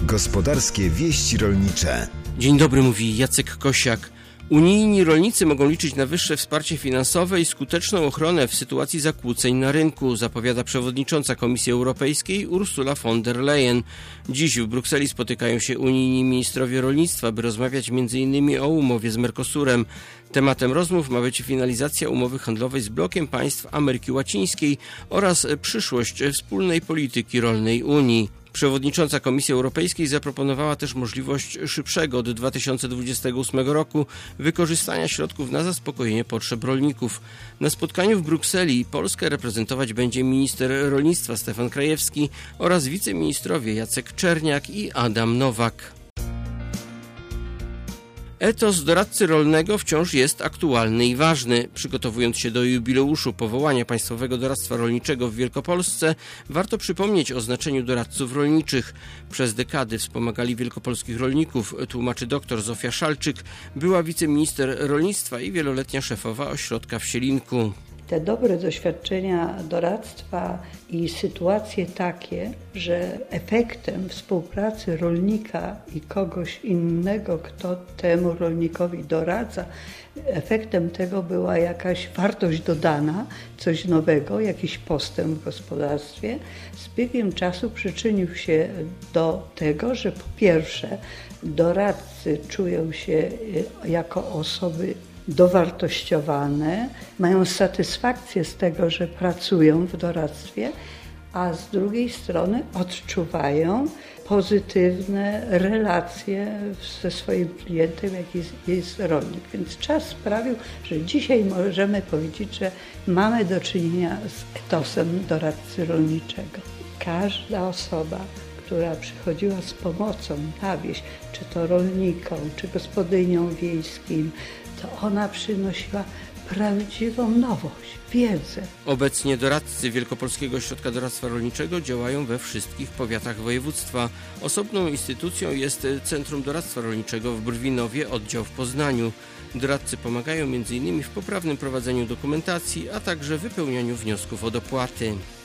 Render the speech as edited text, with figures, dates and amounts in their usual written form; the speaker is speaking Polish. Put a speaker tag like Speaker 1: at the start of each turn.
Speaker 1: Gospodarskie wieści rolnicze.
Speaker 2: Dzień dobry, mówi Jacek Kosiak. Unijni rolnicy mogą liczyć na wyższe wsparcie finansowe i skuteczną ochronę w sytuacji zakłóceń na rynku, zapowiada przewodnicząca Komisji Europejskiej Ursula von der Leyen. Dziś w Brukseli spotykają się unijni ministrowie rolnictwa, by rozmawiać m.in. o umowie z Mercosurem. Tematem rozmów ma być finalizacja umowy handlowej z blokiem państw Ameryki Łacińskiej oraz przyszłość wspólnej polityki rolnej Unii. Przewodnicząca Komisji Europejskiej zaproponowała też możliwość szybszego od 2028 roku wykorzystania środków na zaspokojenie potrzeb rolników. Na spotkaniu w Brukseli Polskę reprezentować będzie minister rolnictwa Stefan Krajewski oraz wiceministrowie Jacek Czerniak i Adam Nowak. Etos doradcy rolnego wciąż jest aktualny i ważny. Przygotowując się do jubileuszu powołania Państwowego Doradztwa Rolniczego w Wielkopolsce, warto przypomnieć o znaczeniu doradców rolniczych. Przez dekady wspomagali wielkopolskich rolników, tłumaczy dr Zofia Szalczyk, była wiceminister rolnictwa i wieloletnia szefowa ośrodka w Sielinku.
Speaker 3: Te dobre doświadczenia doradztwa i sytuacje takie, że efektem współpracy rolnika i kogoś innego, kto temu rolnikowi doradza, efektem tego była jakaś wartość dodana, coś nowego, jakiś postęp w gospodarstwie, z biegiem czasu przyczynił się do tego, że po pierwsze doradcy czują się jako osoby dowartościowane, mają satysfakcję z tego, że pracują w doradztwie, a z drugiej strony odczuwają pozytywne relacje ze swoim klientem, jaki jest rolnik. Więc czas sprawił, że dzisiaj możemy powiedzieć, że mamy do czynienia z etosem doradcy rolniczego. Każda osoba, która przychodziła z pomocą na wieś, czy to rolnikom, czy gospodyniom wiejskim, to ona przynosiła prawdziwą nowość, wiedzę.
Speaker 2: Obecnie doradcy Wielkopolskiego Ośrodka Doradztwa Rolniczego działają we wszystkich powiatach województwa. Osobną instytucją jest Centrum Doradztwa Rolniczego w Brwinowie, oddział w Poznaniu. Doradcy pomagają m.in. w poprawnym prowadzeniu dokumentacji, a także wypełnianiu wniosków o dopłaty.